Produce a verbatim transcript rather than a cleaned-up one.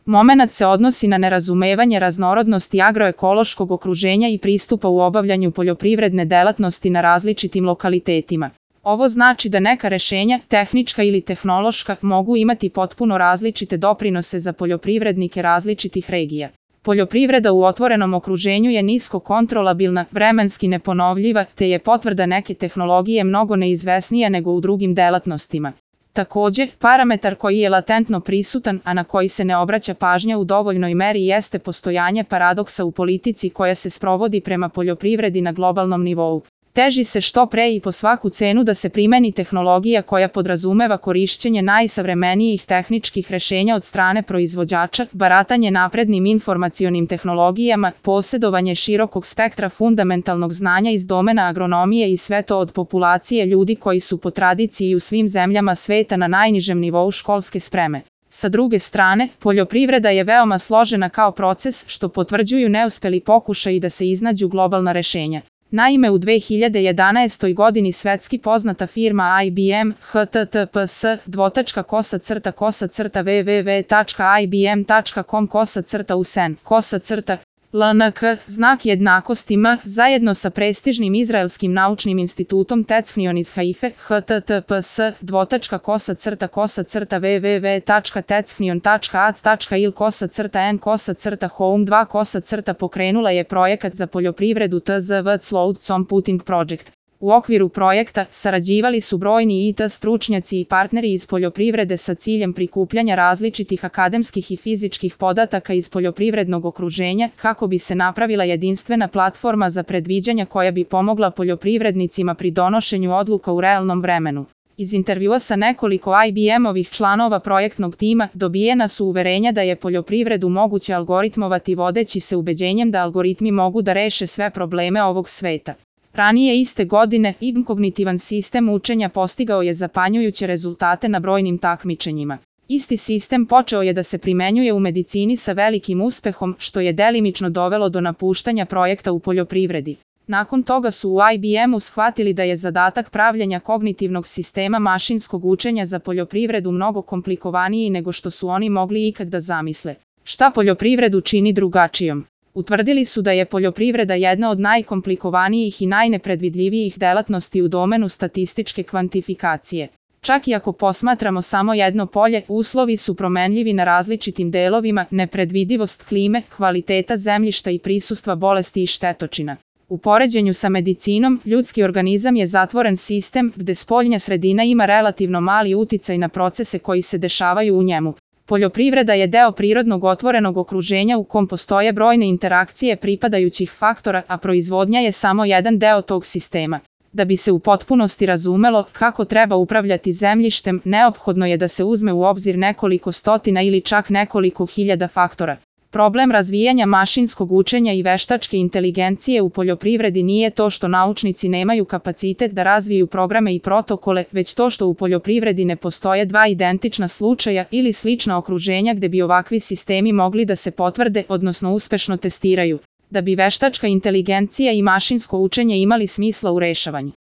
Momenat se odnosi na nerazumevanje raznorodnosti agroekološkog okruženja i pristupa u obavljanju poljoprivredne delatnosti na različitim lokalitetima. Ovo znači da neka rešenja, tehnička ili tehnološka, mogu imati potpuno različite doprinose za poljoprivrednike različitih regija. Poljoprivreda u otvorenom okruženju je nisko kontrolabilna, vremenski neponovljiva, te je potvrda neke tehnologije mnogo neizvesnija nego u drugim delatnostima. Takođe, parametar koji je latentno prisutan, a na koji se ne obraća pažnja u dovoljnoj meri jeste postojanje paradoksa u politici koja se sprovodi prema poljoprivredi na globalnom nivou. Teži se što pre i po svaku cenu da se primeni tehnologija koja podrazumeva korišćenje najsavremenijih tehničkih rešenja od strane proizvođača, baratanje naprednim informacionim tehnologijama, posjedovanje širokog spektra fundamentalnog znanja iz domena agronomije i sve to od populacije ljudi koji su po tradiciji u svim zemljama sveta na najnižem nivou školske spreme. Sa druge strane, poljoprivreda je veoma složena kao proces, što potvrđuju neuspeli pokušaji da se iznađu globalna rešenja. Naime, u dve hiljade jedanaestoj godini svetski poznata firma I B M, H T T P S, dvotačka kosa crta kosa crta w w w tačka i b m tačka com kosa crta u sen, kosa crta L N K, znak jednakosti M, zajedno sa prestižnim izraelskim naučnim institutom Technion iz Haife, H T T P S, dvotačka kosa crta kosa crta w w w tačka technion tačka a c tačka il kosa crta n kosa crta home dva kosa crta pokrenula je projekat za poljoprivredu T Z V Slow Computing Project. U okviru projekta sarađivali su brojni I T stručnjaci i partneri iz poljoprivrede sa ciljem prikupljanja različitih akademskih i fizičkih podataka iz poljoprivrednog okruženja kako bi se napravila jedinstvena platforma za predviđanja koja bi pomogla poljoprivrednicima pri donošenju odluka u realnom vremenu. Iz intervjua sa nekoliko I B M-ovih članova projektnog tima dobijena su uverenja da je poljoprivredu moguće algoritmovati vodeći se ubeđenjem da algoritmi mogu da reše sve probleme ovog sveta. Ranije iste godine, I B M kognitivan sistem učenja postigao je zapanjujuće rezultate na brojnim takmičenjima. Isti sistem počeo je da se primenjuje u medicini sa velikim uspehom, što je delimično dovelo do napuštanja projekta u poljoprivredi. Nakon toga su u I B M-u shvatili da je zadatak pravljenja kognitivnog sistema mašinskog učenja za poljoprivredu mnogo komplikovaniji nego što su oni mogli ikad da zamisle. Šta poljoprivredu čini drugačijom? Utvrdili su da je poljoprivreda jedna od najkomplikovanijih i najnepredvidljivijih delatnosti u domenu statističke kvantifikacije. Čak i ako posmatramo samo jedno polje, uslovi su promenljivi na različitim delovima, nepredvidivost klime, kvaliteta zemljišta i prisustva bolesti i štetočina. U poređenju sa medicinom, ljudski organizam je zatvoren sistem gde spoljna sredina ima relativno mali uticaj na procese koji se dešavaju u njemu. Poljoprivreda je deo prirodnog otvorenog okruženja u kom postoje brojne interakcije pripadajućih faktora, a proizvodnja je samo jedan deo tog sistema. Da bi se u potpunosti razumelo kako treba upravljati zemljištem, neophodno je da se uzme u obzir nekoliko stotina ili čak nekoliko hiljada faktora. Problem razvijanja mašinskog učenja i veštačke inteligencije u poljoprivredi nije to što naučnici nemaju kapacitet da razviju programe i protokole, već to što u poljoprivredi ne postoje dva identična slučaja ili slična okruženja gde bi ovakvi sistemi mogli da se potvrde, odnosno uspešno testiraju, da bi veštačka inteligencija i mašinsko učenje imali smisla u rešavanju